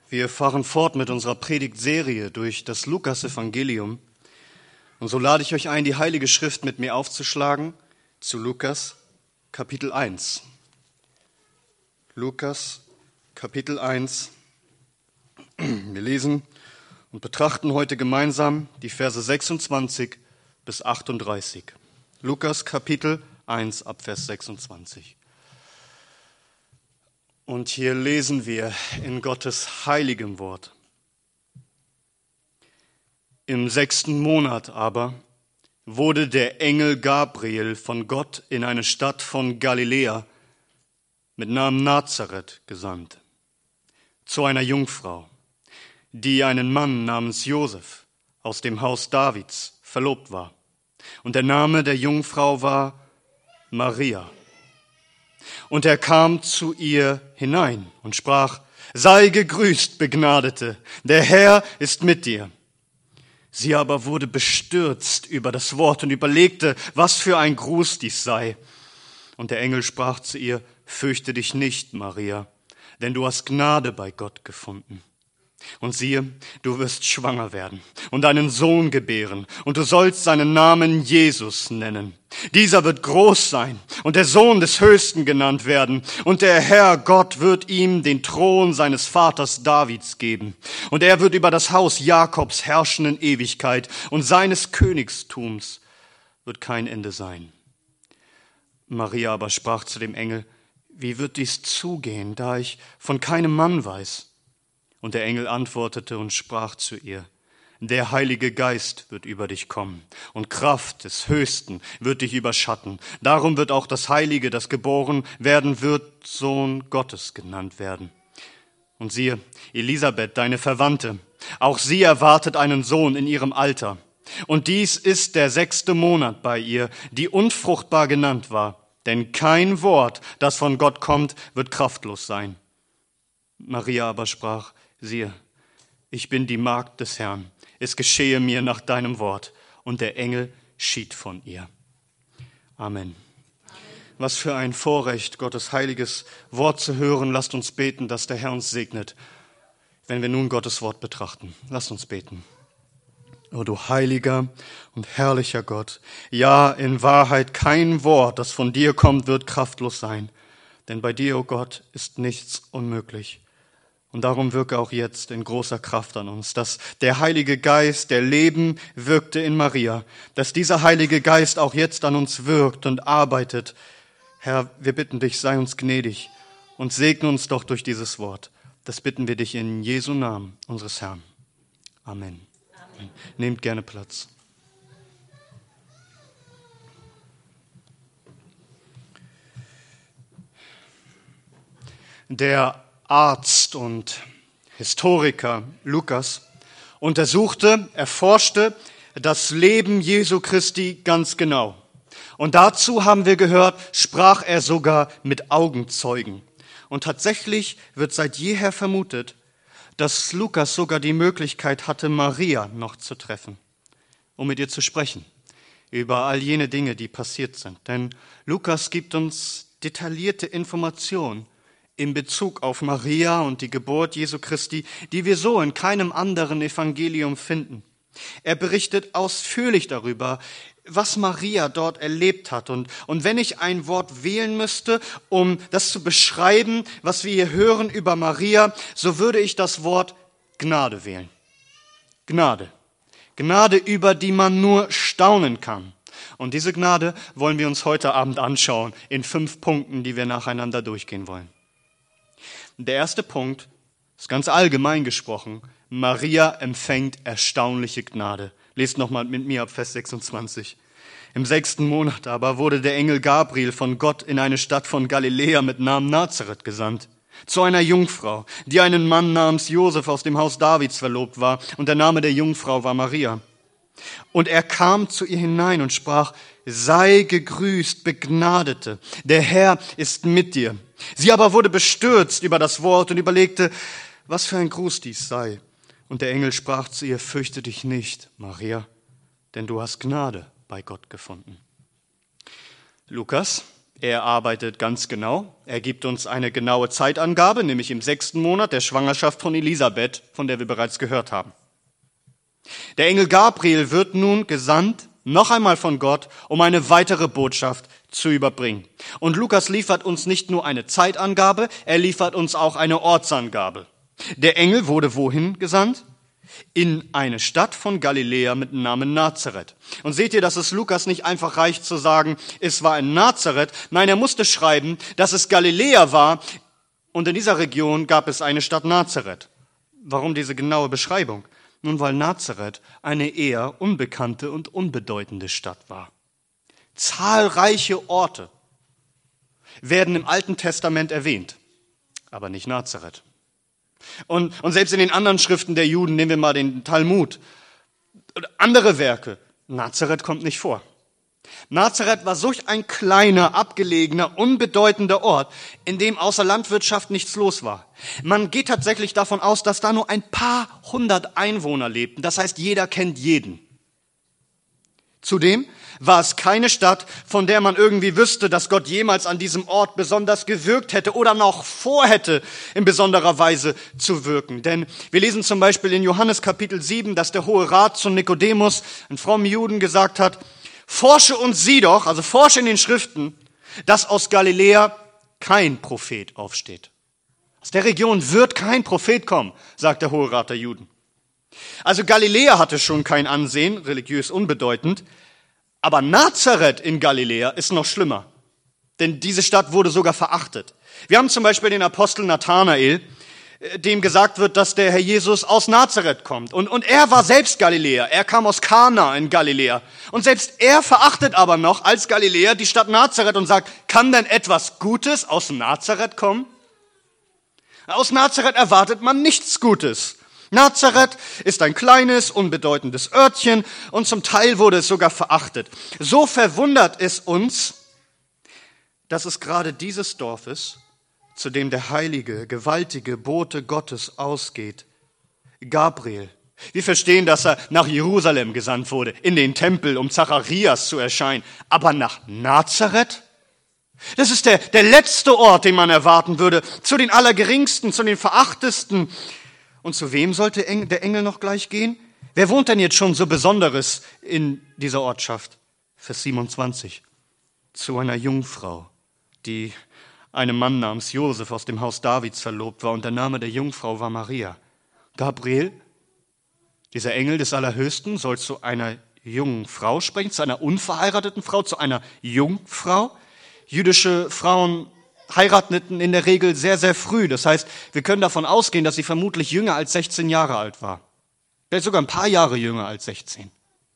Wir fahren fort mit unserer Predigtserie durch das Lukas-Evangelium. Und so lade ich euch ein, die Heilige Schrift mit mir aufzuschlagen zu Lukas, Kapitel 1. Lukas, Kapitel 1. Wir lesen und betrachten heute gemeinsam die Verse 26 bis 38. Lukas, Kapitel 1, ab Vers 26. Und hier lesen wir in Gottes heiligem Wort. Im 6. Monat aber wurde der Engel Gabriel von Gott in eine Stadt von Galiläa mit Namen Nazareth gesandt, zu einer Jungfrau, die einen Mann namens Josef aus dem Haus Davids verlobt war. Und der Name der Jungfrau war Maria. Und er kam zu ihr hinein und sprach: Sei gegrüßt, Begnadete, der Herr ist mit dir. Sie aber wurde bestürzt über das Wort und überlegte, was für ein Gruß dies sei. Und der Engel sprach zu ihr: Fürchte dich nicht, Maria, denn du hast Gnade bei Gott gefunden. Und siehe, du wirst schwanger werden und einen Sohn gebären, und du sollst seinen Namen Jesus nennen. Dieser wird groß sein und der Sohn des Höchsten genannt werden, und der Herr Gott wird ihm den Thron seines Vaters Davids geben. Und er wird über das Haus Jakobs herrschen in Ewigkeit, und seines Königstums wird kein Ende sein. Maria aber sprach zu dem Engel: Wie wird dies zugehen, da ich von keinem Mann weiß? Und der Engel antwortete und sprach zu ihr: Der Heilige Geist wird über dich kommen, und Kraft des Höchsten wird dich überschatten. Darum wird auch das Heilige, das geboren werden wird, Sohn Gottes genannt werden. Und siehe, Elisabeth, deine Verwandte, auch sie erwartet einen Sohn in ihrem Alter. Und dies ist der 6. Monat bei ihr, die unfruchtbar genannt war. Denn kein Wort, das von Gott kommt, wird kraftlos sein. Maria aber sprach: Siehe, ich bin die Magd des Herrn. Es geschehe mir nach deinem Wort. Und der Engel schied von ihr. Amen. Was für ein Vorrecht, Gottes heiliges Wort zu hören. Lasst uns beten, dass der Herr uns segnet, wenn wir nun Gottes Wort betrachten. Lasst uns beten. O du heiliger und herrlicher Gott, ja, in Wahrheit kein Wort, das von dir kommt, wird kraftlos sein. Denn bei dir, o Gott, ist nichts unmöglich. Und darum wirke auch jetzt in großer Kraft an uns, dass der Heilige Geist, der Leben wirkte in Maria, dass dieser Heilige Geist auch jetzt an uns wirkt und arbeitet. Herr, wir bitten dich, sei uns gnädig und segne uns doch durch dieses Wort. Das bitten wir dich in Jesu Namen, unseres Herrn. Amen. Amen. Nehmt gerne Platz. Der Arzt und Historiker Lukas erforschte das Leben Jesu Christi ganz genau. Und dazu, haben wir gehört, sprach er sogar mit Augenzeugen. Und tatsächlich wird seit jeher vermutet, dass Lukas sogar die Möglichkeit hatte, Maria noch zu treffen, um mit ihr zu sprechen über all jene Dinge, die passiert sind. Denn Lukas gibt uns detaillierte Informationen in Bezug auf Maria und die Geburt Jesu Christi, die wir so in keinem anderen Evangelium finden. Er berichtet ausführlich darüber, was Maria dort erlebt hat. Und wenn ich ein Wort wählen müsste, um das zu beschreiben, was wir hier hören über Maria, so würde ich das Wort Gnade wählen. Gnade. Gnade, über die man nur staunen kann. Und diese Gnade wollen wir uns heute Abend anschauen in 5 Punkten, die wir nacheinander durchgehen wollen. Der erste Punkt ist ganz allgemein gesprochen: Maria empfängt erstaunliche Gnade. Lest nochmal mit mir ab Vers 26. Im 6. Monat aber wurde der Engel Gabriel von Gott in eine Stadt von Galiläa mit Namen Nazareth gesandt, zu einer Jungfrau, die einen Mann namens Josef aus dem Haus Davids verlobt war, und der Name der Jungfrau war Maria. Und er kam zu ihr hinein und sprach: Sei gegrüßt, Begnadete, der Herr ist mit dir. Sie aber wurde bestürzt über das Wort und überlegte, was für ein Gruß dies sei. Und der Engel sprach zu ihr: Fürchte dich nicht, Maria, denn du hast Gnade bei Gott gefunden. Lukas, Er arbeitet ganz genau. Er gibt uns eine genaue Zeitangabe, nämlich im 6. Monat der Schwangerschaft von Elisabeth, von der wir bereits gehört haben. Der Engel Gabriel wird nun gesandt, noch einmal von Gott, um eine weitere Botschaft zu überbringen. Und Lukas liefert uns nicht nur eine Zeitangabe, er liefert uns auch eine Ortsangabe. Der Engel wurde wohin gesandt? In eine Stadt von Galiläa mit dem Namen Nazareth. Und seht ihr, dass es Lukas nicht einfach reicht zu sagen, es war in Nazareth. Nein, er musste schreiben, dass es Galiläa war und in dieser Region gab es eine Stadt Nazareth. Warum diese genaue Beschreibung? Nun, weil Nazareth eine eher unbekannte und unbedeutende Stadt war. Zahlreiche Orte werden im Alten Testament erwähnt, aber nicht Nazareth. Und selbst in den anderen Schriften der Juden, nehmen wir mal den Talmud, andere Werke, Nazareth kommt nicht vor. Nazareth war solch ein kleiner, abgelegener, unbedeutender Ort, in dem außer Landwirtschaft nichts los war. Man geht tatsächlich davon aus, dass da nur ein paar hundert Einwohner lebten. Das heißt, jeder kennt jeden. Zudem war es keine Stadt, von der man irgendwie wüsste, dass Gott jemals an diesem Ort besonders gewirkt hätte oder noch vorhätte, in besonderer Weise zu wirken. Denn wir lesen zum Beispiel in Johannes Kapitel 7, dass der Hohe Rat zu Nikodemus, einem frommen Juden, gesagt hat, forsche und sieh doch, also forsche in den Schriften, dass aus Galiläa kein Prophet aufsteht. Aus der Region wird kein Prophet kommen, sagt der Hohe Rat der Juden. Also Galiläa hatte schon kein Ansehen, religiös unbedeutend, aber Nazareth in Galiläa ist noch schlimmer, denn diese Stadt wurde sogar verachtet. Wir haben zum Beispiel den Apostel Nathanael, dem gesagt wird, dass der Herr Jesus aus Nazareth kommt. Und er war selbst Galiläer, er kam aus Kana in Galiläa. Und selbst er verachtet aber noch als Galiläer die Stadt Nazareth und sagt, kann denn etwas Gutes aus Nazareth kommen? Aus Nazareth erwartet man nichts Gutes. Nazareth ist ein kleines, unbedeutendes Örtchen und zum Teil wurde es sogar verachtet. So verwundert es uns, dass es gerade dieses Dorf ist, zu dem der heilige, gewaltige Bote Gottes ausgeht, Gabriel. Wir verstehen, dass er nach Jerusalem gesandt wurde, in den Tempel, um Zacharias zu erscheinen. Aber nach Nazareth? Das ist der letzte Ort, den man erwarten würde, zu den Allergeringsten, zu den Verachtesten. Und zu wem sollte der Engel noch gleich gehen? Wer wohnt denn jetzt schon so Besonderes in dieser Ortschaft? Vers 27. Zu einer Jungfrau, die einem Mann namens Josef aus dem Haus Davids verlobt war, und der Name der Jungfrau war Maria. Gabriel, dieser Engel des Allerhöchsten, soll zu einer jungen Frau sprechen, zu einer unverheirateten Frau, zu einer Jungfrau. Jüdische Frauen heirateten in der Regel sehr, sehr früh. Das heißt, wir können davon ausgehen, dass sie vermutlich jünger als 16 Jahre alt war. Vielleicht sogar ein paar Jahre jünger als 16.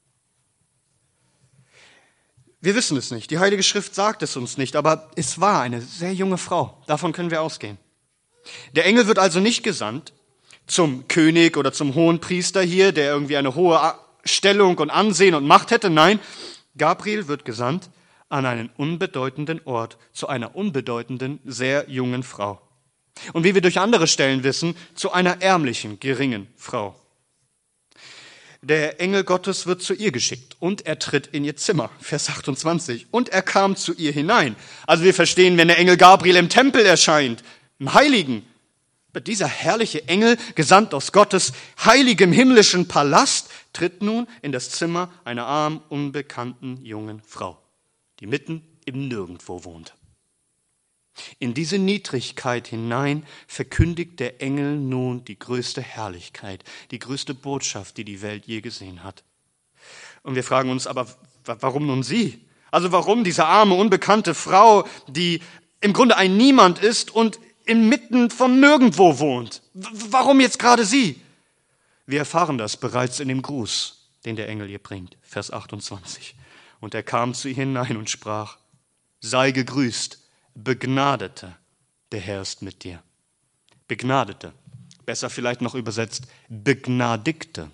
Wir wissen es nicht. Die Heilige Schrift sagt es uns nicht, aber es war eine sehr junge Frau. Davon können wir ausgehen. Der Engel wird also nicht gesandt zum König oder zum Hohenpriester hier, der irgendwie eine hohe Stellung und Ansehen und Macht hätte. Nein, Gabriel wird gesandt an einen unbedeutenden Ort, zu einer unbedeutenden, sehr jungen Frau. Und wie wir durch andere Stellen wissen, zu einer ärmlichen, geringen Frau. Der Engel Gottes wird zu ihr geschickt und er tritt in ihr Zimmer, Vers 28. Und er kam zu ihr hinein. Also wir verstehen, wenn der Engel Gabriel im Tempel erscheint, im Heiligen, wird dieser herrliche Engel, gesandt aus Gottes heiligem himmlischen Palast, tritt nun in das Zimmer einer armen, unbekannten jungen Frau, die mitten im Nirgendwo wohnt. In diese Niedrigkeit hinein verkündigt der Engel nun die größte Herrlichkeit, die größte Botschaft, die die Welt je gesehen hat. Und wir fragen uns aber, warum nun sie? Also warum diese arme, unbekannte Frau, die im Grunde ein Niemand ist und inmitten von Nirgendwo wohnt? Warum jetzt gerade sie? Wir erfahren das bereits in dem Gruß, den der Engel ihr bringt, Vers 28. Und er kam zu ihr hinein und sprach, sei gegrüßt, Begnadete, der Herr ist mit dir. Begnadete, besser vielleicht noch übersetzt, Begnadigte.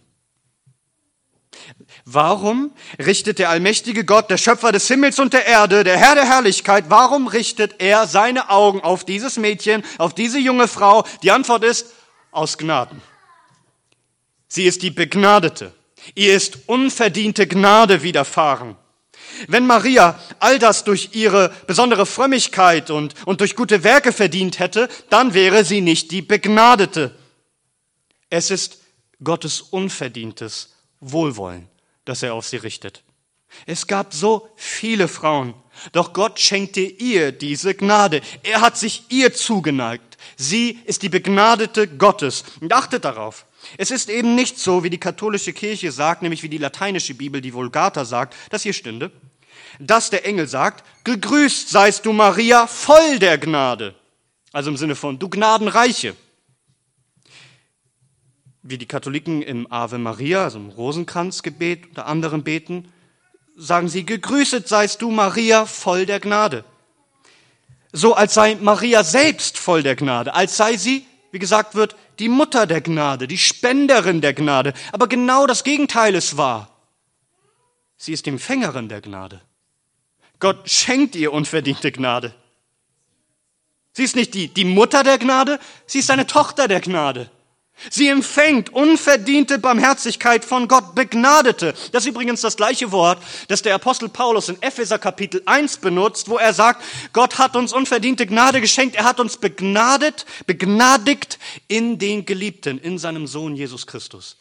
Warum richtet der allmächtige Gott, der Schöpfer des Himmels und der Erde, der Herr der Herrlichkeit, warum richtet er seine Augen auf dieses Mädchen, auf diese junge Frau? Die Antwort ist, aus Gnaden. Sie ist die Begnadete. Ihr ist unverdiente Gnade widerfahren. Wenn Maria all das durch ihre besondere Frömmigkeit und durch gute Werke verdient hätte, dann wäre sie nicht die Begnadete. Es ist Gottes unverdientes Wohlwollen, das er auf sie richtet. Es gab so viele Frauen, doch Gott schenkte ihr diese Gnade. Er hat sich ihr zugeneigt. Sie ist die Begnadete Gottes. Und achtet darauf. Es ist eben nicht so, wie die katholische Kirche sagt, nämlich wie die lateinische Bibel, die Vulgata sagt, dass hier stünde, dass der Engel sagt, gegrüßt seist du Maria, voll der Gnade. Also im Sinne von, du Gnadenreiche. Wie die Katholiken im Ave Maria, also im Rosenkranzgebet unter anderem beten, sagen sie, gegrüßet seist du Maria, voll der Gnade. So als sei Maria selbst voll der Gnade, als sei sie, wie gesagt wird, die Mutter der Gnade, die Spenderin der Gnade. Aber genau das Gegenteil ist wahr. Sie ist die Empfängerin der Gnade. Gott schenkt ihr unverdiente Gnade. Sie ist nicht die Mutter der Gnade, sie ist eine Tochter der Gnade. Sie empfängt unverdiente Barmherzigkeit von Gott, Begnadete. Das ist übrigens das gleiche Wort, das der Apostel Paulus in Epheser Kapitel 1 benutzt, wo er sagt, Gott hat uns unverdiente Gnade geschenkt, er hat uns begnadigt in den Geliebten, in seinem Sohn Jesus Christus.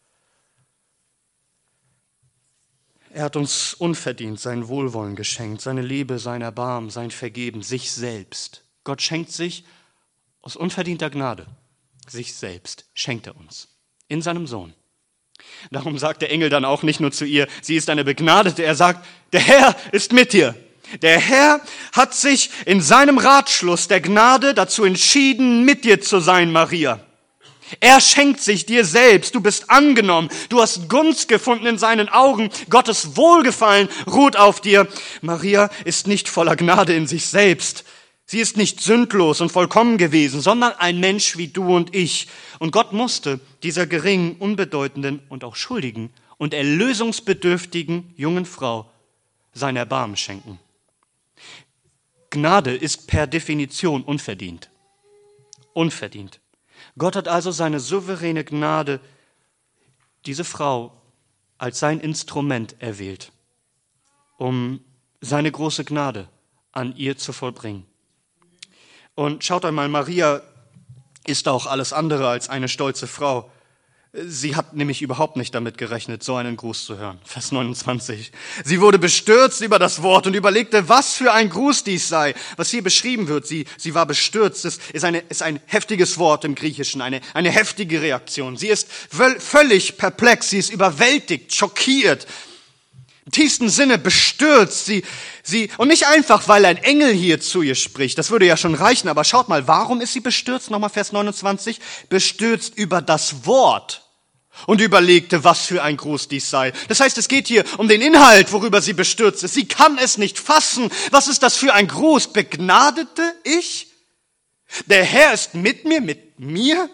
Er hat uns unverdient sein Wohlwollen geschenkt, seine Liebe, sein Erbarmen, sein Vergeben, sich selbst. Gott schenkt sich aus unverdienter Gnade. Sich selbst schenkt er uns in seinem Sohn. Darum sagt der Engel dann auch nicht nur zu ihr, sie ist eine Begnadete, er sagt, der Herr ist mit dir. Der Herr hat sich in seinem Ratschluss der Gnade dazu entschieden, mit dir zu sein, Maria. Er schenkt sich dir selbst, du bist angenommen, du hast Gunst gefunden in seinen Augen, Gottes Wohlgefallen ruht auf dir. Maria ist nicht voller Gnade in sich selbst. Sie ist nicht sündlos und vollkommen gewesen, sondern ein Mensch wie du und ich. Und Gott musste dieser geringen, unbedeutenden und auch schuldigen und erlösungsbedürftigen jungen Frau sein Erbarmen schenken. Gnade ist per Definition unverdient. Unverdient. Gott hat also seine souveräne Gnade, diese Frau als sein Instrument erwählt, um seine große Gnade an ihr zu vollbringen. Und schaut einmal, Maria ist auch alles andere als eine stolze Frau. Sie hat nämlich überhaupt nicht damit gerechnet, so einen Gruß zu hören. Vers 29. Sie wurde bestürzt über das Wort und überlegte, was für ein Gruß dies sei. Was hier beschrieben wird, sie war bestürzt. Das ist ein heftiges Wort im Griechischen, eine heftige Reaktion. Sie ist völlig perplex, sie ist überwältigt, schockiert. Im tiefsten Sinne bestürzt sie, und nicht einfach, weil ein Engel hier zu ihr spricht, das würde ja schon reichen, aber schaut mal, warum ist sie bestürzt? Nochmal Vers 29, bestürzt über das Wort und überlegte, was für ein Gruß dies sei. Das heißt, es geht hier um den Inhalt, worüber sie bestürzt ist. Sie kann es nicht fassen. Was ist das für ein Gruß? Begnadete ich? Der Herr ist mit mir?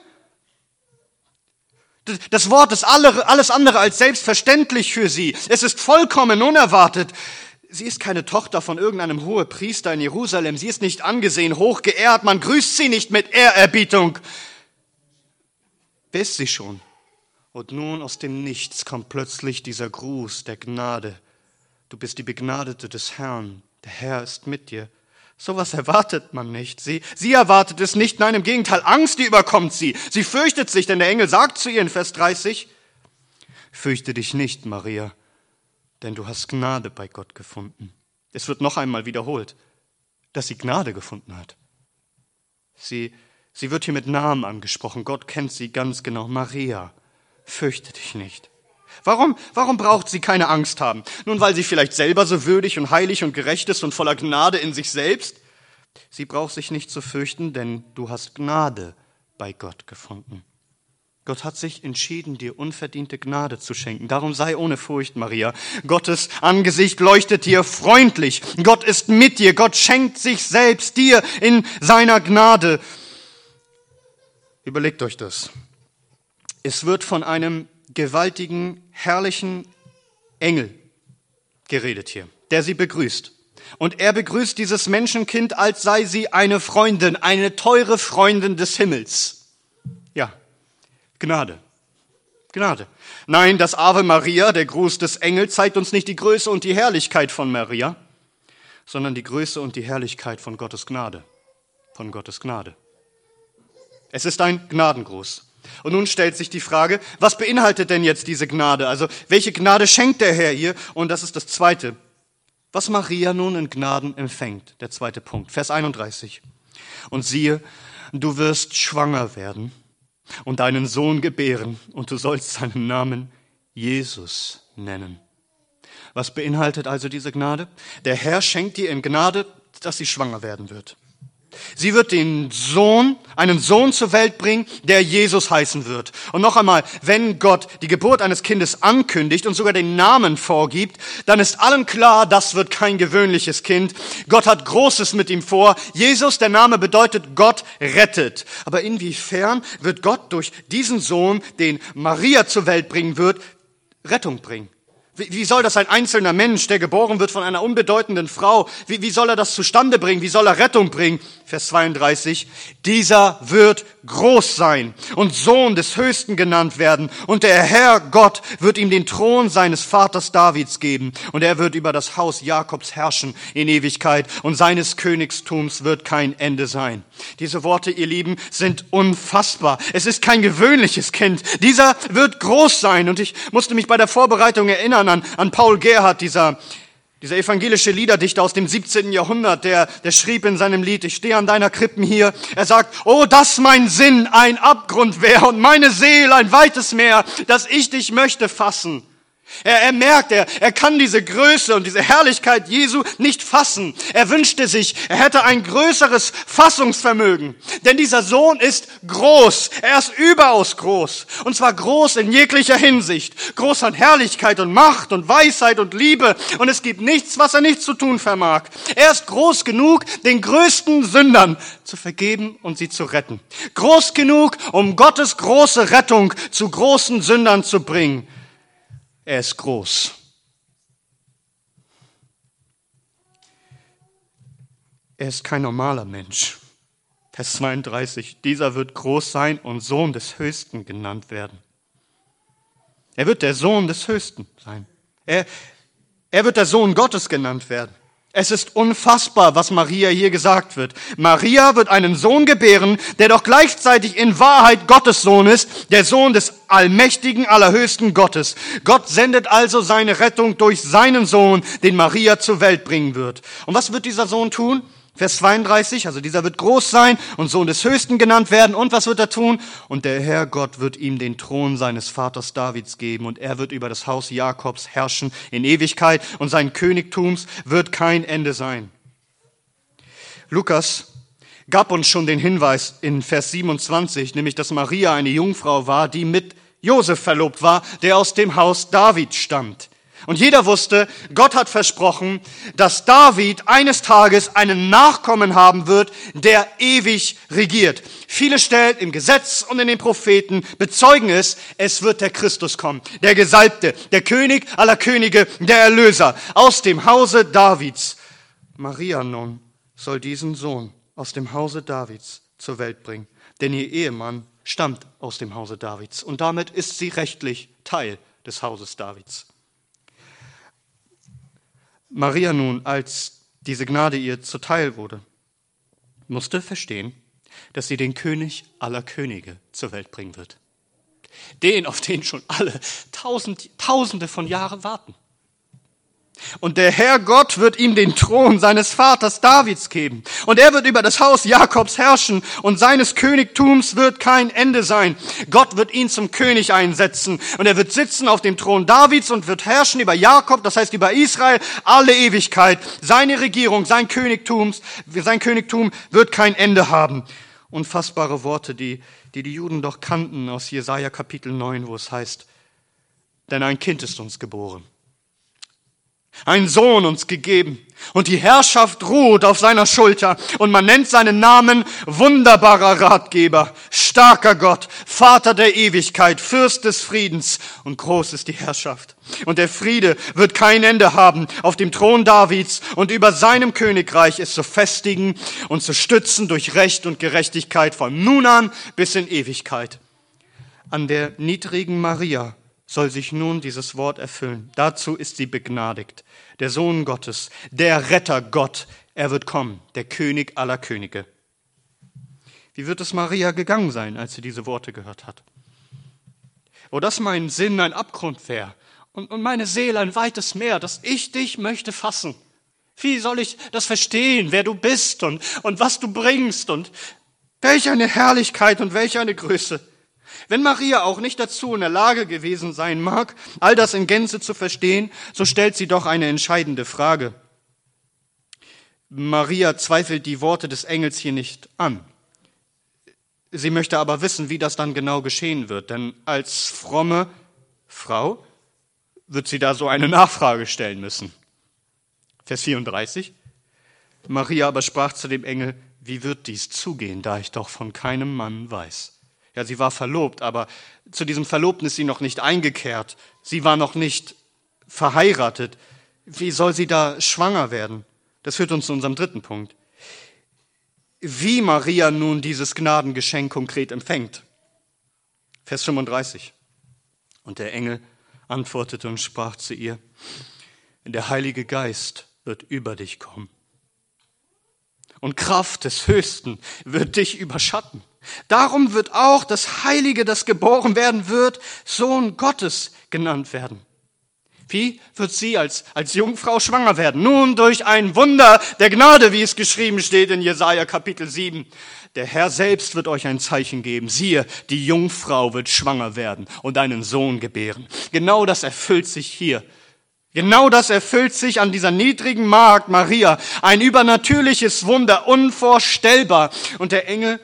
Das Wort ist alles andere als selbstverständlich für sie. Es ist vollkommen unerwartet. Sie ist keine Tochter von irgendeinem Hohepriester in Jerusalem. Sie ist nicht angesehen, hoch geehrt. Man grüßt sie nicht mit Ehrerbietung. Wer ist sie schon? Und nun aus dem Nichts kommt plötzlich dieser Gruß der Gnade. Du bist die Begnadete des Herrn. Der Herr ist mit dir. Sowas erwartet man nicht. Sie erwartet es nicht, nein, im Gegenteil, Angst, die überkommt sie. Sie fürchtet sich, denn der Engel sagt zu ihr in Vers 30, fürchte dich nicht, Maria, denn du hast Gnade bei Gott gefunden. Es wird noch einmal wiederholt, dass sie Gnade gefunden hat. Sie wird hier mit Namen angesprochen. Gott kennt sie ganz genau. Maria, fürchte dich nicht. Warum braucht sie keine Angst haben? Nun, weil sie vielleicht selber so würdig und heilig und gerecht ist und voller Gnade in sich selbst? Sie braucht sich nicht zu fürchten, denn du hast Gnade bei Gott gefunden. Gott hat sich entschieden, dir unverdiente Gnade zu schenken. Darum sei ohne Furcht, Maria. Gottes Angesicht leuchtet dir freundlich. Gott ist mit dir. Gott schenkt sich selbst dir in seiner Gnade. Überlegt euch das. Es wird von einem gewaltigen, herrlichen Engel geredet hier, der sie begrüßt. Und er begrüßt dieses Menschenkind, als sei sie eine Freundin, eine teure Freundin des Himmels. Ja, Gnade. Gnade. Nein, das Ave Maria, der Gruß des Engels, zeigt uns nicht die Größe und die Herrlichkeit von Maria, sondern die Größe und die Herrlichkeit von Gottes Gnade. Von Gottes Gnade. Es ist ein Gnadengruß. Und nun stellt sich die Frage, was beinhaltet denn jetzt diese Gnade? Also, welche Gnade schenkt der Herr hier? Und das ist das Zweite. Was Maria nun in Gnaden empfängt. Der zweite Punkt, Vers 31. Und siehe, du wirst schwanger werden und deinen Sohn gebären und du sollst seinen Namen Jesus nennen. Was beinhaltet also diese Gnade? Der Herr schenkt dir in Gnade, dass sie schwanger werden wird. Sie wird einen Sohn zur Welt bringen, der Jesus heißen wird. Und noch einmal, wenn Gott die Geburt eines Kindes ankündigt und sogar den Namen vorgibt, dann ist allen klar, das wird kein gewöhnliches Kind. Gott hat Großes mit ihm vor. Jesus, der Name bedeutet, Gott rettet. Aber inwiefern wird Gott durch diesen Sohn, den Maria zur Welt bringen wird, Rettung bringen? Wie soll das ein einzelner Mensch, der geboren wird von einer unbedeutenden Frau, wie soll er das zustande bringen? Wie soll er Rettung bringen? Vers 32, dieser wird groß sein und Sohn des Höchsten genannt werden. Und der Herr Gott wird ihm den Thron seines Vaters Davids geben. Und er wird über das Haus Jakobs herrschen in Ewigkeit. Und seines Königstums wird kein Ende sein. Diese Worte, ihr Lieben, sind unfassbar. Es ist kein gewöhnliches Kind. Dieser wird groß sein. Und ich musste mich bei der Vorbereitung erinnern an Paul Gerhardt, dieser evangelische Liederdichter aus dem 17. Jahrhundert, der schrieb in seinem Lied, ich stehe an deiner Krippen hier, er sagt, oh, dass mein Sinn ein Abgrund wäre und meine Seele ein weites Meer, dass ich dich möchte fassen. Er merkt, er kann diese Größe und diese Herrlichkeit Jesu nicht fassen. Er wünschte sich, er hätte ein größeres Fassungsvermögen. Denn dieser Sohn ist groß. Er ist überaus groß. Und zwar groß in jeglicher Hinsicht. Groß an Herrlichkeit und Macht und Weisheit und Liebe. Und es gibt nichts, was er nicht zu tun vermag. Er ist groß genug, den größten Sündern zu vergeben und sie zu retten. Groß genug, um Gottes große Rettung zu großen Sündern zu bringen. Er ist groß. Er ist kein normaler Mensch. Vers 32. Dieser wird groß sein und Sohn des Höchsten genannt werden. Er wird der Sohn des Höchsten sein. Er wird der Sohn Gottes genannt werden. Es ist unfassbar, was Maria hier gesagt wird. Maria wird einen Sohn gebären, der doch gleichzeitig in Wahrheit Gottes Sohn ist, der Sohn des allmächtigen, allerhöchsten Gottes. Gott sendet also seine Rettung durch seinen Sohn, den Maria zur Welt bringen wird. Und was wird dieser Sohn tun? Vers 32, also dieser wird groß sein und Sohn des Höchsten genannt werden. Und was wird er tun? Und der Herr Gott wird ihm den Thron seines Vaters Davids geben und er wird über das Haus Jakobs herrschen in Ewigkeit und sein Königtums wird kein Ende sein. Lukas gab uns schon den Hinweis in Vers 27, nämlich dass Maria eine Jungfrau war, die mit Josef verlobt war, der aus dem Haus Davids stammt. Und jeder wusste, Gott hat versprochen, dass David eines Tages einen Nachkommen haben wird, der ewig regiert. Viele Stellen im Gesetz und in den Propheten bezeugen es wird der Christus kommen, der Gesalbte, der König aller Könige, der Erlöser aus dem Hause Davids. Maria nun soll diesen Sohn aus dem Hause Davids zur Welt bringen, denn ihr Ehemann stammt aus dem Hause Davids und damit ist sie rechtlich Teil des Hauses Davids. Maria nun, als diese Gnade ihr zuteil wurde, musste verstehen, dass sie den König aller Könige zur Welt bringen wird. Den, auf den schon alle Tausende von Jahren warten. Und der Herr Gott wird ihm den Thron seines Vaters Davids geben. Und er wird über das Haus Jakobs herrschen und seines Königtums wird kein Ende sein. Gott wird ihn zum König einsetzen und er wird sitzen auf dem Thron Davids und wird herrschen über Jakob, das heißt über Israel, alle Ewigkeit. Seine Regierung, sein Königtum wird kein Ende haben. Unfassbare Worte, die Juden doch kannten aus Jesaja Kapitel 9, wo es heißt, denn ein Kind ist uns geboren. Ein Sohn uns gegeben und die Herrschaft ruht auf seiner Schulter und man nennt seinen Namen wunderbarer Ratgeber, starker Gott, Vater der Ewigkeit, Fürst des Friedens und groß ist die Herrschaft. Und der Friede wird kein Ende haben auf dem Thron Davids und über seinem Königreich es zu festigen und zu stützen durch Recht und Gerechtigkeit von nun an bis in Ewigkeit. An der niedrigen Maria soll sich nun dieses Wort erfüllen. Dazu ist sie begnadigt. Der Sohn Gottes, der Retter Gott, er wird kommen, der König aller Könige. Wie wird es Maria gegangen sein, als sie diese Worte gehört hat? Wo das mein Sinn ein Abgrund wäre und meine Seele ein weites Meer, das ich dich möchte fassen. Wie soll ich das verstehen, wer du bist und was du bringst und welch eine Herrlichkeit und welch eine Größe. Wenn Maria auch nicht dazu in der Lage gewesen sein mag, all das in Gänze zu verstehen, so stellt sie doch eine entscheidende Frage. Maria zweifelt die Worte des Engels hier nicht an. Sie möchte aber wissen, wie das dann genau geschehen wird, denn als fromme Frau wird sie da so eine Nachfrage stellen müssen. Vers 34. Maria aber sprach zu dem Engel, wie wird dies zugehen, da ich doch von keinem Mann weiß? Ja, sie war verlobt, aber zu diesem Verlobten ist sie noch nicht eingekehrt. Sie war noch nicht verheiratet. Wie soll sie da schwanger werden? Das führt uns zu unserem dritten Punkt. Wie Maria nun dieses Gnadengeschenk konkret empfängt. Vers 35. Und der Engel antwortete und sprach zu ihr, der Heilige Geist wird über dich kommen. Und Kraft des Höchsten wird dich überschatten. Darum wird auch das Heilige, das geboren werden wird, Sohn Gottes genannt werden. Wie wird sie als Jungfrau schwanger werden? Nun durch ein Wunder der Gnade, wie es geschrieben steht in Jesaja Kapitel 7. Der Herr selbst wird euch ein Zeichen geben. Siehe, die Jungfrau wird schwanger werden und einen Sohn gebären. Genau das erfüllt sich hier. Genau das erfüllt sich an dieser niedrigen Magd Maria. Ein übernatürliches Wunder, unvorstellbar. Und der Engel,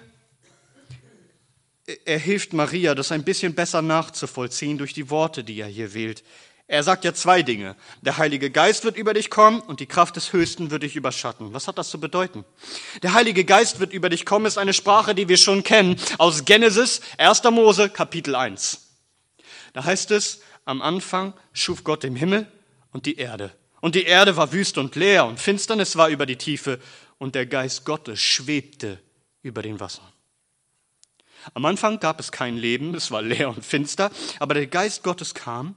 er hilft Maria, das ein bisschen besser nachzuvollziehen durch die Worte, die er hier wählt. Er sagt ja zwei Dinge. Der Heilige Geist wird über dich kommen und die Kraft des Höchsten wird dich überschatten. Was hat das zu bedeuten? Der Heilige Geist wird über dich kommen, ist eine Sprache, die wir schon kennen, aus Genesis, 1. Mose, Kapitel 1. Da heißt es, am Anfang schuf Gott den Himmel und die Erde. Und die Erde war wüst und leer und Finsternis war über die Tiefe und der Geist Gottes schwebte über den Wassern. Am Anfang gab es kein Leben, es war leer und finster, aber der Geist Gottes kam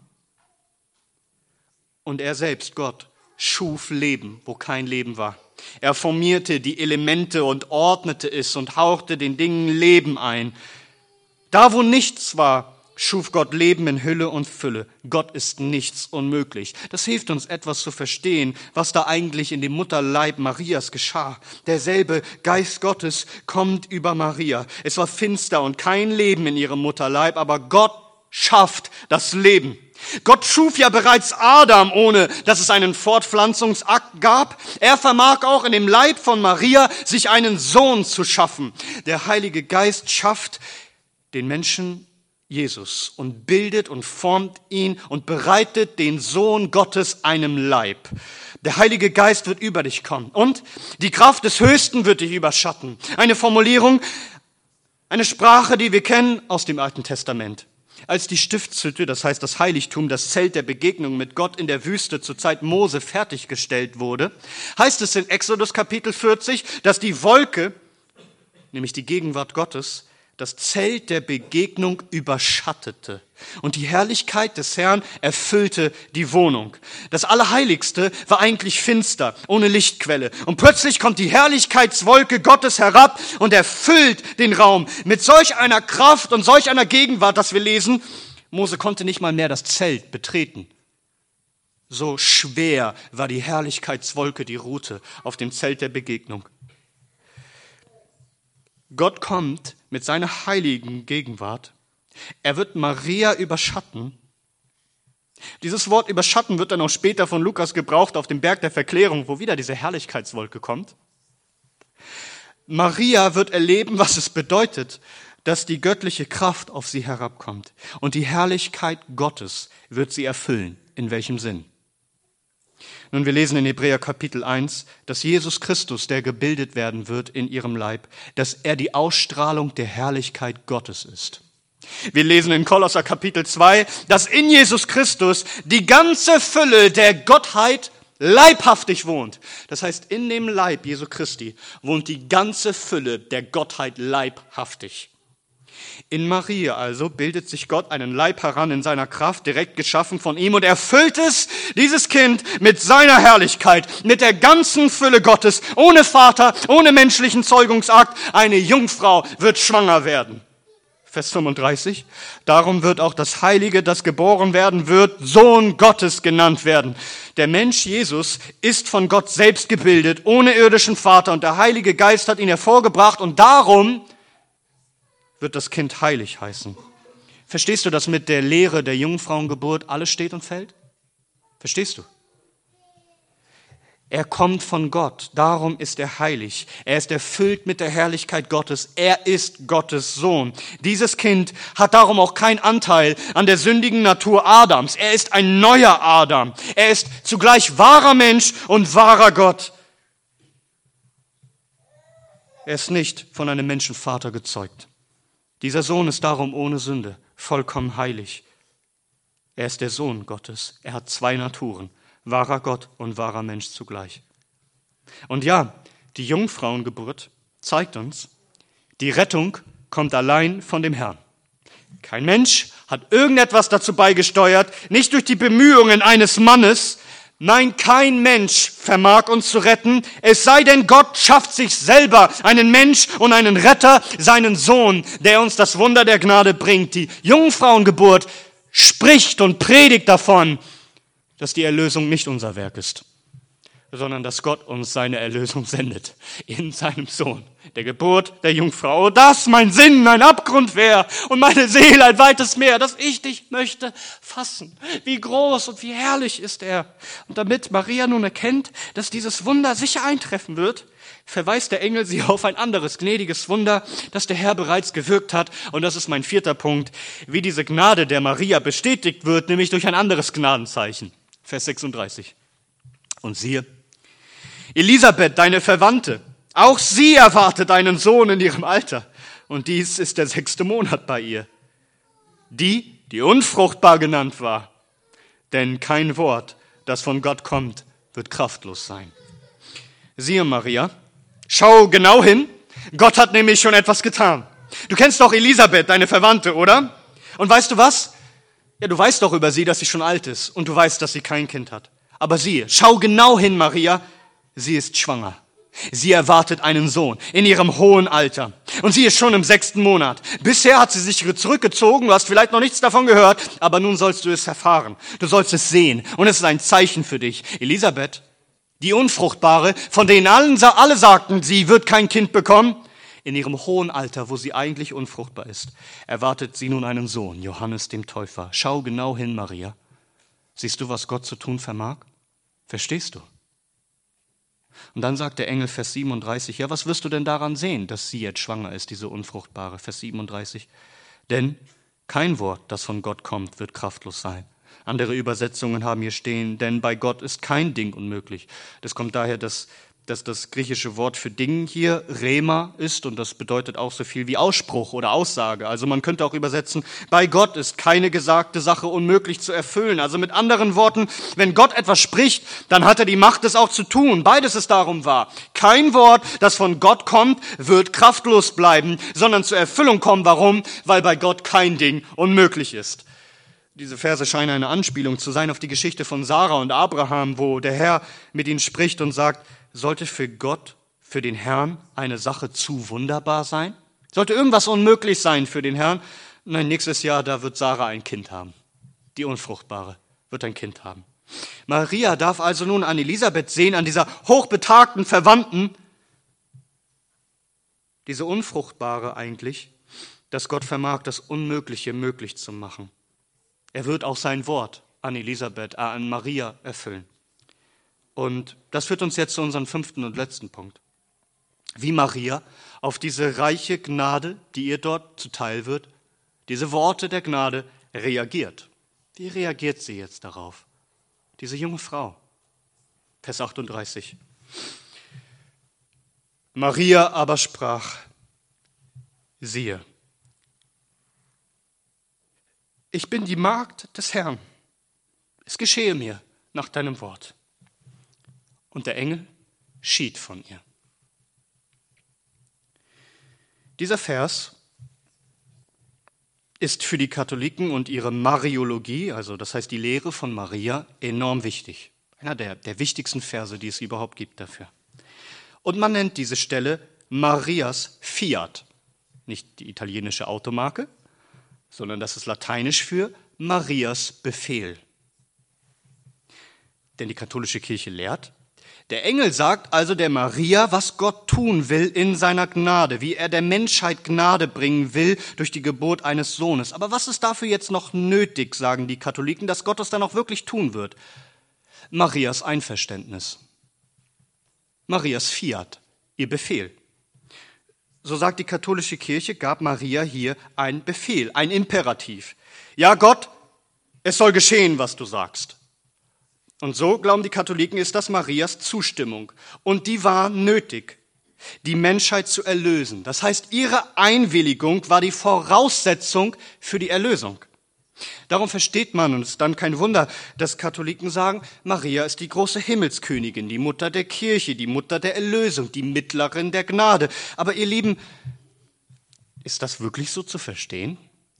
und er selbst, Gott, schuf Leben, wo kein Leben war. Er formierte die Elemente und ordnete es und hauchte den Dingen Leben ein. Da, wo nichts war, schuf Gott Leben in Hülle und Fülle. Gott ist nichts unmöglich. Das hilft uns etwas zu verstehen, was da eigentlich in dem Mutterleib Marias geschah. Derselbe Geist Gottes kommt über Maria. Es war finster und kein Leben in ihrem Mutterleib, aber Gott schafft das Leben. Gott schuf ja bereits Adam, ohne dass es einen Fortpflanzungsakt gab. Er vermag auch in dem Leib von Maria, sich einen Sohn zu schaffen. Der Heilige Geist schafft den Menschen Jesus und bildet und formt ihn und bereitet den Sohn Gottes einem Leib. Der Heilige Geist wird über dich kommen und die Kraft des Höchsten wird dich überschatten. Eine Formulierung, eine Sprache, die wir kennen aus dem Alten Testament. Als die Stiftshütte, das heißt das Heiligtum, das Zelt der Begegnung mit Gott in der Wüste zur Zeit Mose fertiggestellt wurde, heißt es in Exodus Kapitel 40, dass die Wolke, nämlich die Gegenwart Gottes, das Zelt der Begegnung überschattete und die Herrlichkeit des Herrn erfüllte die Wohnung. Das Allerheiligste war eigentlich finster, ohne Lichtquelle. Und plötzlich kommt die Herrlichkeitswolke Gottes herab und erfüllt den Raum mit solch einer Kraft und solch einer Gegenwart, dass wir lesen, Mose konnte nicht mal mehr das Zelt betreten. So schwer war die Herrlichkeitswolke, die ruhte auf dem Zelt der Begegnung. Gott kommt mit seiner heiligen Gegenwart. Er wird Maria überschatten. Dieses Wort überschatten wird dann auch später von Lukas gebraucht auf dem Berg der Verklärung, wo wieder diese Herrlichkeitswolke kommt. Maria wird erleben, was es bedeutet, dass die göttliche Kraft auf sie herabkommt. Und die Herrlichkeit Gottes wird sie erfüllen. In welchem Sinn? Nun, wir lesen in Hebräer Kapitel 1, dass Jesus Christus, der gebildet werden wird in ihrem Leib, dass er die Ausstrahlung der Herrlichkeit Gottes ist. Wir lesen in Kolosser Kapitel 2, dass in Jesus Christus die ganze Fülle der Gottheit leibhaftig wohnt. Das heißt, in dem Leib Jesu Christi wohnt die ganze Fülle der Gottheit leibhaftig. In Maria also bildet sich Gott einen Leib heran in seiner Kraft, direkt geschaffen von ihm, und erfüllt es, dieses Kind, mit seiner Herrlichkeit, mit der ganzen Fülle Gottes, ohne Vater, ohne menschlichen Zeugungsakt. Eine Jungfrau wird schwanger werden. Vers 35. Darum wird auch das Heilige, das geboren werden wird, Sohn Gottes genannt werden. Der Mensch Jesus ist von Gott selbst gebildet, ohne irdischen Vater, und der Heilige Geist hat ihn hervorgebracht, und darum wird das Kind heilig heißen. Verstehst du, dass mit der Lehre der Jungfrauengeburt alles steht und fällt? Verstehst du? Er kommt von Gott, darum ist er heilig. Er ist erfüllt mit der Herrlichkeit Gottes. Er ist Gottes Sohn. Dieses Kind hat darum auch keinen Anteil an der sündigen Natur Adams. Er ist ein neuer Adam. Er ist zugleich wahrer Mensch und wahrer Gott. Er ist nicht von einem Menschenvater gezeugt. Dieser Sohn ist darum ohne Sünde, vollkommen heilig. Er ist der Sohn Gottes. Er hat zwei Naturen, wahrer Gott und wahrer Mensch zugleich. Und ja, die Jungfrauengeburt zeigt uns, die Rettung kommt allein von dem Herrn. Kein Mensch hat irgendetwas dazu beigesteuert, nicht durch die Bemühungen eines Mannes. Nein, kein Mensch vermag uns zu retten, es sei denn, Gott schafft sich selber einen Mensch und einen Retter, seinen Sohn, der uns das Wunder der Gnade bringt. Die Jungfrauengeburt spricht und predigt davon, dass die Erlösung nicht unser Werk ist, sondern dass Gott uns seine Erlösung sendet in seinem Sohn. Der Geburt der Jungfrau. Oh, das mein Sinn, ein Abgrund wär und meine Seele ein weites Meer, dass ich dich möchte fassen. Wie groß und wie herrlich ist er. Und damit Maria nun erkennt, dass dieses Wunder sicher eintreffen wird, verweist der Engel sie auf ein anderes gnädiges Wunder, das der Herr bereits gewirkt hat. Und das ist mein vierter Punkt, wie diese Gnade der Maria bestätigt wird, nämlich durch ein anderes Gnadenzeichen. Vers 36. Und siehe, Elisabeth, deine Verwandte, auch sie erwartet einen Sohn in ihrem Alter. Und dies ist der 6. Monat bei ihr. Die unfruchtbar genannt war. Denn kein Wort, das von Gott kommt, wird kraftlos sein. Siehe, Maria, schau genau hin. Gott hat nämlich schon etwas getan. Du kennst doch Elisabeth, deine Verwandte, oder? Und weißt du was? Ja, du weißt doch über sie, dass sie schon alt ist. Und du weißt, dass sie kein Kind hat. Aber siehe, schau genau hin, Maria. Sie ist schwanger. Sie erwartet einen Sohn in ihrem hohen Alter. Und sie ist schon im 6. Monat. Bisher hat sie sich zurückgezogen, du hast vielleicht noch nichts davon gehört, aber nun sollst du es erfahren. Du sollst es sehen und es ist ein Zeichen für dich. Elisabeth, die Unfruchtbare, von denen alle sagten, sie wird kein Kind bekommen, in ihrem hohen Alter, wo sie eigentlich unfruchtbar ist, erwartet sie nun einen Sohn, Johannes dem Täufer. Schau genau hin, Maria. Siehst du, was Gott zu tun vermag? Verstehst du? Und dann sagt der Engel, Vers 37, ja, was wirst du denn daran sehen, dass sie jetzt schwanger ist, diese Unfruchtbare? Vers 37, denn kein Wort, das von Gott kommt, wird kraftlos sein. Andere Übersetzungen haben hier stehen, denn bei Gott ist kein Ding unmöglich. Das kommt daher, dass das griechische Wort für Ding hier Rema ist und das bedeutet auch so viel wie Ausspruch oder Aussage. Also man könnte auch übersetzen, bei Gott ist keine gesagte Sache unmöglich zu erfüllen. Also mit anderen Worten, wenn Gott etwas spricht, dann hat er die Macht, es auch zu tun. Beides ist darum wahr. Kein Wort, das von Gott kommt, wird kraftlos bleiben, sondern zur Erfüllung kommen. Warum? Weil bei Gott kein Ding unmöglich ist. Diese Verse scheinen eine Anspielung zu sein auf die Geschichte von Sarah und Abraham, wo der Herr mit ihnen spricht und sagt, sollte für Gott, für den Herrn, eine Sache zu wunderbar sein? Sollte irgendwas unmöglich sein für den Herrn? Nein, nächstes Jahr, da wird Sarah ein Kind haben. Die Unfruchtbare wird ein Kind haben. Maria darf also nun an Elisabeth sehen, an dieser hochbetagten Verwandten, diese Unfruchtbare eigentlich, dass Gott vermag, das Unmögliche möglich zu machen. Er wird auch sein Wort an Elisabeth, an Maria erfüllen. Und das führt uns jetzt zu unserem 5. und letzten Punkt. Wie Maria auf diese reiche Gnade, die ihr dort zuteil wird, diese Worte der Gnade reagiert. Wie reagiert sie jetzt darauf? Diese junge Frau. Vers 38. Maria aber sprach, siehe, ich bin die Magd des Herrn. Es geschehe mir nach deinem Wort. Und der Engel schied von ihr. Dieser Vers ist für die Katholiken und ihre Mariologie, also das heißt die Lehre von Maria, enorm wichtig. Einer der wichtigsten Verse, die es überhaupt gibt dafür. Und man nennt diese Stelle Marias Fiat. Nicht die italienische Automarke, sondern das ist lateinisch für Marias Befehl. Denn die katholische Kirche lehrt, der Engel sagt also der Maria, was Gott tun will in seiner Gnade, wie er der Menschheit Gnade bringen will durch die Geburt eines Sohnes. Aber was ist dafür jetzt noch nötig, sagen die Katholiken, dass Gott es dann auch wirklich tun wird? Marias Einverständnis. Marias Fiat, ihr Befehl. So sagt die katholische Kirche, gab Maria hier ein Befehl, ein Imperativ. Ja, Gott, es soll geschehen, was du sagst. Und so, glauben die Katholiken, ist das Marias Zustimmung. Und die war nötig, die Menschheit zu erlösen. Das heißt, ihre Einwilligung war die Voraussetzung für die Erlösung. Darum versteht man, und es ist dann kein Wunder, dass Katholiken sagen, Maria ist die große Himmelskönigin, die Mutter der Kirche, die Mutter der Erlösung, die Mittlerin der Gnade. Aber ihr Lieben, ist das wirklich so zu verstehen?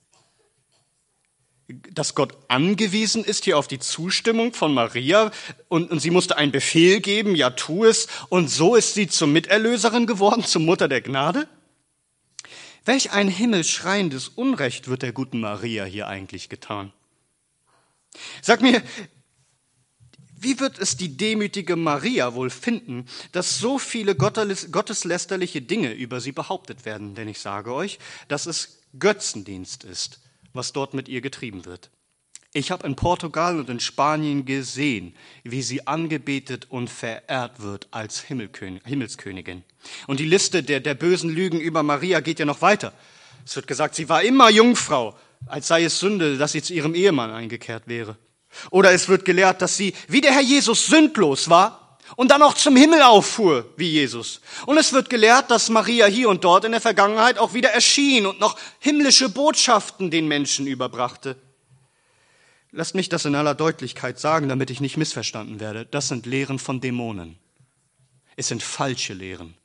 Dass Gott angewiesen ist hier auf die Zustimmung von Maria und sie musste einen Befehl geben, ja tu es, und so ist sie zur Miterlöserin geworden, zur Mutter der Gnade? Welch ein himmelschreiendes Unrecht wird der guten Maria hier eigentlich getan? Sag mir, wie wird es die demütige Maria wohl finden, dass so viele gotteslästerliche Dinge über sie behauptet werden? Denn ich sage euch, dass es Götzendienst ist, was dort mit ihr getrieben wird. Ich habe in Portugal und in Spanien gesehen, wie sie angebetet und verehrt wird als Himmelskönigin. Und die Liste der bösen Lügen über Maria geht ja noch weiter. Es wird gesagt, sie war immer Jungfrau, als sei es Sünde, dass sie zu ihrem Ehemann eingekehrt wäre. Oder es wird gelehrt, dass sie wie der Herr Jesus sündlos war und dann auch zum Himmel auffuhr wie Jesus. Und es wird gelehrt, dass Maria hier und dort in der Vergangenheit auch wieder erschien und noch himmlische Botschaften den Menschen überbrachte. Lasst mich das in aller Deutlichkeit sagen, damit ich nicht missverstanden werde. Das sind Lehren von Dämonen. Es sind falsche Lehren.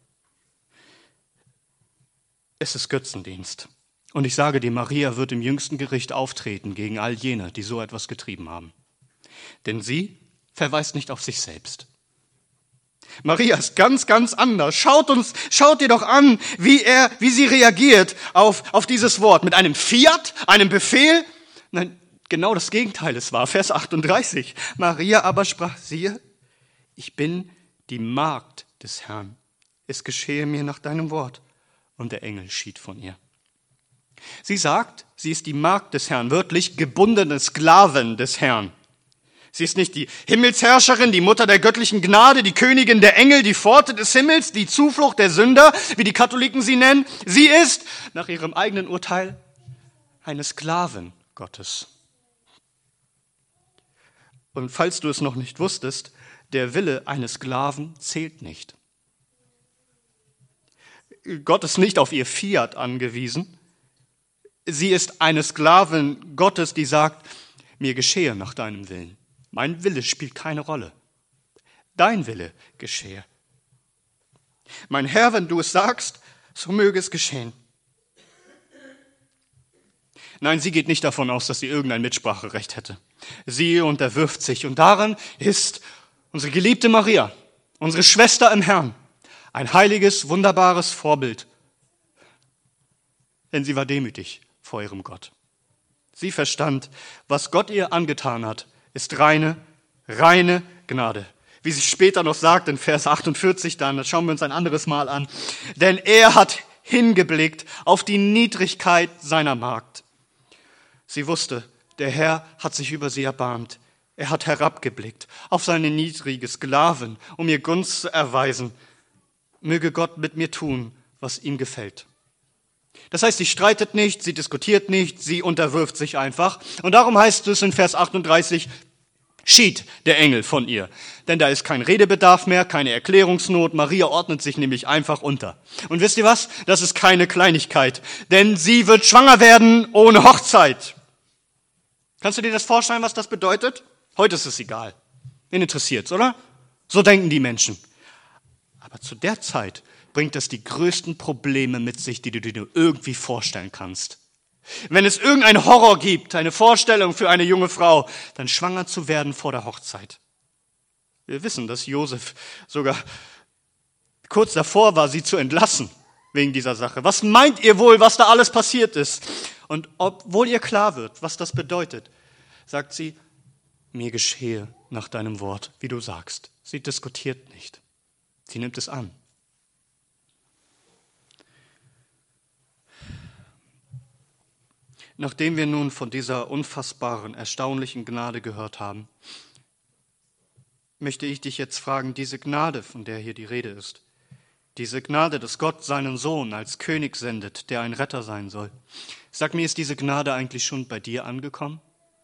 Es ist Götzendienst. Und ich sage dir, Maria wird im jüngsten Gericht auftreten gegen all jene, die so etwas getrieben haben. Denn sie verweist nicht auf sich selbst. Maria ist ganz, ganz anders. Schaut dir doch an, wie sie reagiert auf dieses Wort. Mit einem Fiat, einem Befehl? Nein, genau das Gegenteil es war. Vers 38. Maria aber sprach, siehe, ich bin die Magd des Herrn. Es geschehe mir nach deinem Wort. Und der Engel schied von ihr. Sie sagt, sie ist die Magd des Herrn, wörtlich gebundene Sklavin des Herrn. Sie ist nicht die Himmelsherrscherin, die Mutter der göttlichen Gnade, die Königin der Engel, die Pforte des Himmels, die Zuflucht der Sünder, wie die Katholiken sie nennen. Sie ist, nach ihrem eigenen Urteil, eine Sklavin Gottes. Und falls du es noch nicht wusstest, der Wille eines Sklaven zählt nicht. Gott ist nicht auf ihr Fiat angewiesen. Sie ist eine Sklavin Gottes, die sagt, mir geschehe nach deinem Willen. Mein Wille spielt keine Rolle. Dein Wille geschehe. Mein Herr, wenn du es sagst, so möge es geschehen. Nein, sie geht nicht davon aus, dass sie irgendein Mitspracherecht hätte. Sie unterwirft sich und darin ist unsere geliebte Maria, unsere Schwester im Herrn, ein heiliges, wunderbares Vorbild. Denn sie war demütig vor ihrem Gott. Sie verstand, was Gott ihr angetan hat, ist reine Gnade. Wie sie später noch sagt in Vers 48 dann, das schauen wir uns ein anderes Mal an. Denn er hat hingeblickt auf die Niedrigkeit seiner Magd. Sie wusste, der Herr hat sich über sie erbarmt. Er hat herabgeblickt auf seine niedrige Sklavin, um ihr Gunst zu erweisen. Möge Gott mit mir tun, was ihm gefällt. Das heißt, sie streitet nicht, sie diskutiert nicht, sie unterwirft sich einfach. Und darum heißt es in Vers 38, schied der Engel von ihr. Denn da ist kein Redebedarf mehr, keine Erklärungsnot. Maria ordnet sich nämlich einfach unter. Und wisst ihr was? Das ist keine Kleinigkeit. Denn sie wird schwanger werden ohne Hochzeit. Kannst du dir das vorstellen, was das bedeutet? Heute ist es egal. Wen interessiert's, oder? So denken die Menschen. Aber zu der Zeit bringt das die größten Probleme mit sich, die du dir irgendwie vorstellen kannst. Wenn es irgendeinen Horror gibt, eine Vorstellung für eine junge Frau, dann schwanger zu werden vor der Hochzeit. Wir wissen, dass Josef sogar kurz davor war, sie zu entlassen wegen dieser Sache. Was meint ihr wohl, was da alles passiert ist? Und obwohl ihr klar wird, was das bedeutet, sagt sie, mir geschehe nach deinem Wort, wie du sagst. Sie diskutiert nicht. Sie nimmt es an. Nachdem wir nun von dieser unfassbaren, erstaunlichen Gnade gehört haben, möchte ich dich jetzt fragen, diese Gnade, von der hier die Rede ist, diese Gnade, dass Gott seinen Sohn als König sendet, der ein Retter sein soll. Sag mir, ist diese Gnade eigentlich schon bei dir angekommen?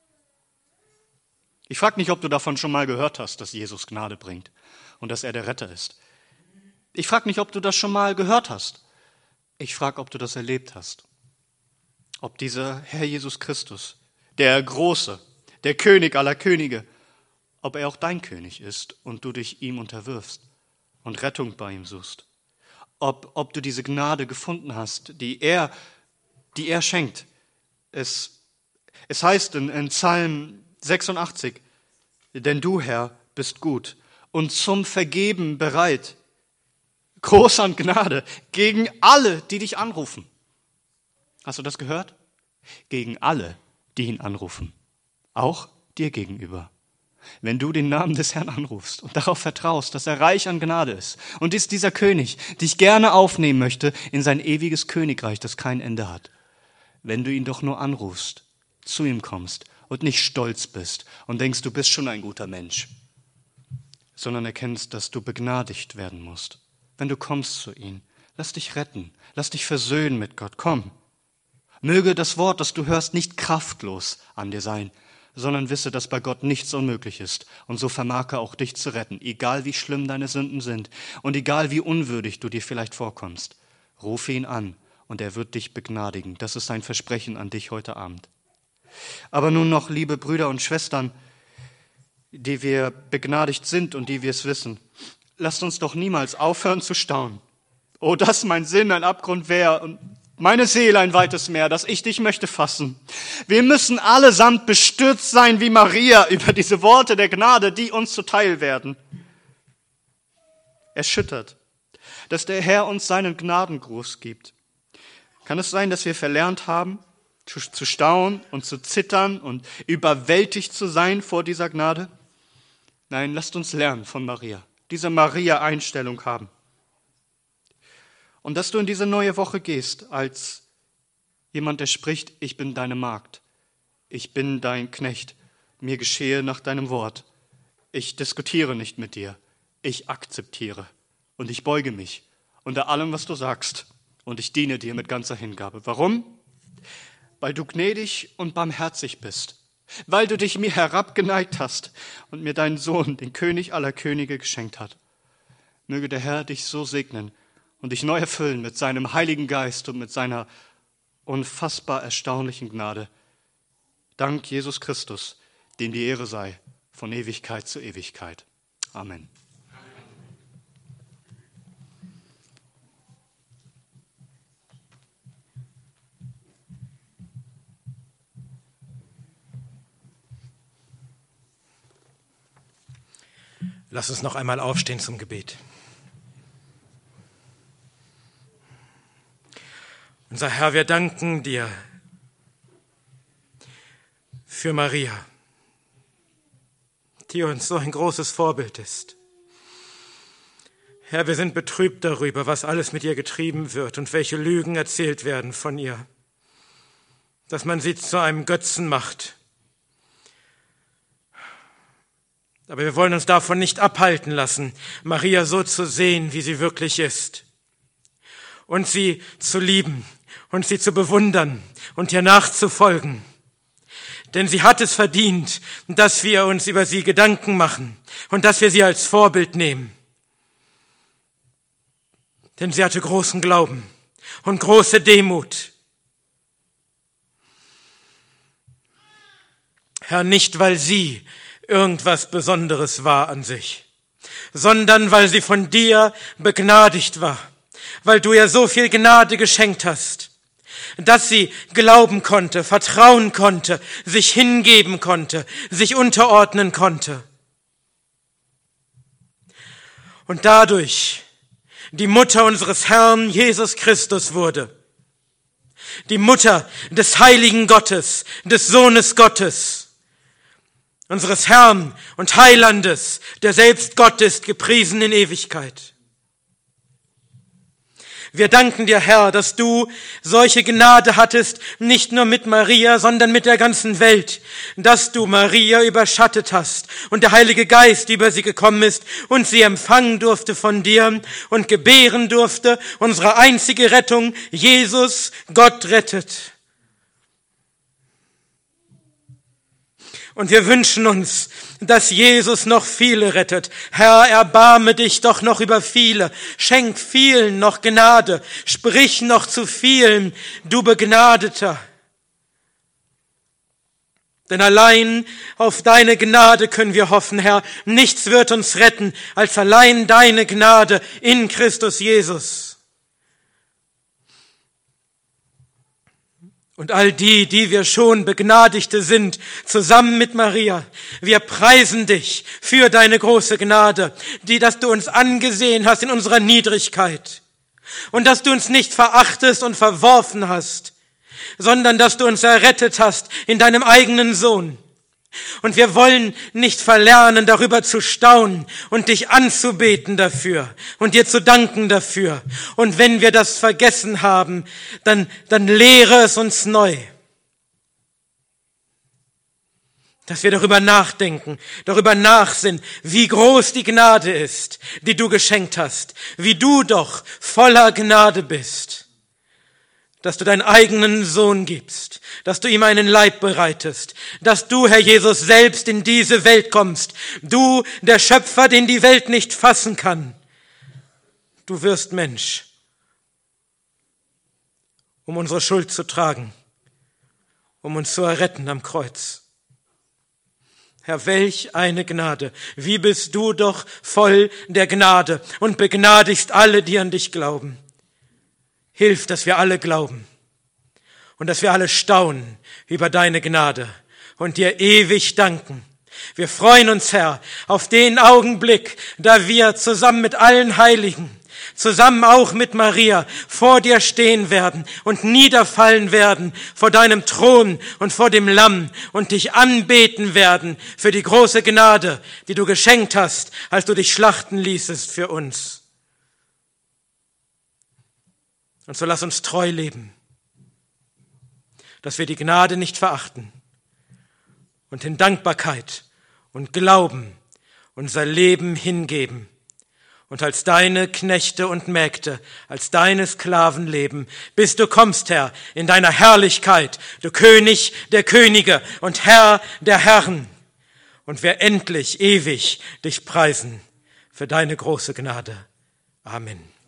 Ich frage nicht, ob du davon schon mal gehört hast, dass Jesus Gnade bringt und dass er der Retter ist. Ich frage nicht, ob du das schon mal gehört hast. Ich frage, ob du das erlebt hast. Ob dieser Herr Jesus Christus, der Große, der König aller Könige, ob er auch dein König ist und du dich ihm unterwirfst und Rettung bei ihm suchst. Ob du diese Gnade gefunden hast, die er schenkt. Es heißt in Psalm 86, denn du, Herr, bist gut und zum Vergeben bereit, groß an Gnade, gegen alle, die dich anrufen. Hast du das gehört? Gegen alle, die ihn anrufen. Auch dir gegenüber. Wenn du den Namen des Herrn anrufst und darauf vertraust, dass er reich an Gnade ist und ist dieser König, dich gerne aufnehmen möchte in sein ewiges Königreich, das kein Ende hat. Wenn du ihn doch nur anrufst, zu ihm kommst und nicht stolz bist und denkst, du bist schon ein guter Mensch, sondern erkennst, dass du begnadigt werden musst. Wenn du kommst zu ihm, lass dich retten, lass dich versöhnen mit Gott, komm. Möge das Wort, das du hörst, nicht kraftlos an dir sein, sondern wisse, dass bei Gott nichts unmöglich ist. Und so vermag er auch dich zu retten, egal wie schlimm deine Sünden sind und egal wie unwürdig du dir vielleicht vorkommst. Rufe ihn an und er wird dich begnadigen. Das ist sein Versprechen an dich heute Abend. Aber nun noch, liebe Brüder und Schwestern, die wir begnadigt sind und die wir es wissen, lasst uns doch niemals aufhören zu staunen. Oh, dass mein Sinn ein Abgrund wäre und meine Seele ein weites Meer, dass ich dich möchte fassen. Wir müssen allesamt bestürzt sein wie Maria über diese Worte der Gnade, die uns zuteil werden. Erschüttert, dass der Herr uns seinen Gnadengruß gibt. Kann es sein, dass wir verlernt haben, zu staunen und zu zittern und überwältigt zu sein vor dieser Gnade? Nein, lasst uns lernen von Maria, diese Maria-Einstellung haben. Und dass du in diese neue Woche gehst als jemand, der spricht, ich bin deine Magd, ich bin dein Knecht, mir geschehe nach deinem Wort. Ich diskutiere nicht mit dir, ich akzeptiere und ich beuge mich unter allem, was du sagst und ich diene dir mit ganzer Hingabe. Warum? Weil du gnädig und barmherzig bist, weil du dich mir herabgeneigt hast und mir deinen Sohn, den König aller Könige, geschenkt hat. Möge der Herr dich so segnen und dich neu erfüllen mit seinem Heiligen Geist und mit seiner unfassbar erstaunlichen Gnade. Dank Jesus Christus, dem die Ehre sei, von Ewigkeit zu Ewigkeit. Amen. Lass uns noch einmal aufstehen zum Gebet. Unser Herr, wir danken dir für Maria, die uns so ein großes Vorbild ist. Herr, wir sind betrübt darüber, was alles mit ihr getrieben wird und welche Lügen erzählt werden von ihr, dass man sie zu einem Götzen macht. Aber wir wollen uns davon nicht abhalten lassen, Maria so zu sehen, wie sie wirklich ist, und sie zu lieben und sie zu bewundern und ihr nachzufolgen. Denn sie hat es verdient, dass wir uns über sie Gedanken machen und dass wir sie als Vorbild nehmen. Denn sie hatte großen Glauben und große Demut. Herr, nicht weil sie irgendwas Besonderes war an sich, sondern weil sie von dir begnadigt war, weil du ihr so viel Gnade geschenkt hast, dass sie glauben konnte, vertrauen konnte, sich hingeben konnte, sich unterordnen konnte. Und dadurch die Mutter unseres Herrn Jesus Christus wurde. Die Mutter des heiligen Gottes, des Sohnes Gottes, unseres Herrn und Heilandes, der selbst Gott ist, gepriesen in Ewigkeit. Wir danken dir, Herr, dass du solche Gnade hattest, nicht nur mit Maria, sondern mit der ganzen Welt, dass du Maria überschattet hast und der Heilige Geist über sie gekommen ist und sie empfangen durfte von dir und gebären durfte, unsere einzige Rettung, Jesus, Gott rettet. Und wir wünschen uns, dass Jesus noch viele rettet. Herr, erbarme dich doch noch über viele. Schenk vielen noch Gnade. Sprich noch zu vielen, du Begnadeter. Denn allein auf deine Gnade können wir hoffen, Herr. Nichts wird uns retten, als allein deine Gnade in Christus Jesus. Und all die wir schon Begnadigte sind, zusammen mit Maria, wir preisen dich für deine große Gnade, dass du uns angesehen hast in unserer Niedrigkeit und dass du uns nicht verachtest und verworfen hast, sondern dass du uns errettet hast in deinem eigenen Sohn. Und wir wollen nicht verlernen, darüber zu staunen und dich anzubeten dafür und dir zu danken dafür. Und wenn wir das vergessen haben, dann lehre es uns neu. Dass wir darüber nachdenken, darüber nachsinnen, wie groß die Gnade ist, die du geschenkt hast, wie du doch voller Gnade bist. Dass du deinen eigenen Sohn gibst, dass du ihm einen Leib bereitest, dass du, Herr Jesus, selbst in diese Welt kommst. Du, der Schöpfer, den die Welt nicht fassen kann. Du wirst Mensch, um unsere Schuld zu tragen, um uns zu erretten am Kreuz. Herr, welch eine Gnade! Wie bist du doch voll der Gnade und begnadigst alle, die an dich glauben. Hilf, dass wir alle glauben und dass wir alle staunen über deine Gnade und dir ewig danken. Wir freuen uns, Herr, auf den Augenblick, da wir zusammen mit allen Heiligen, zusammen auch mit Maria, vor dir stehen werden und niederfallen werden vor deinem Thron und vor dem Lamm und dich anbeten werden für die große Gnade, die du geschenkt hast, als du dich schlachten ließest für uns. Und so lass uns treu leben, dass wir die Gnade nicht verachten und in Dankbarkeit und Glauben unser Leben hingeben und als deine Knechte und Mägde, als deine Sklaven leben, bis du kommst, Herr, in deiner Herrlichkeit, du König der Könige und Herr der Herren, und wir endlich ewig dich preisen für deine große Gnade. Amen.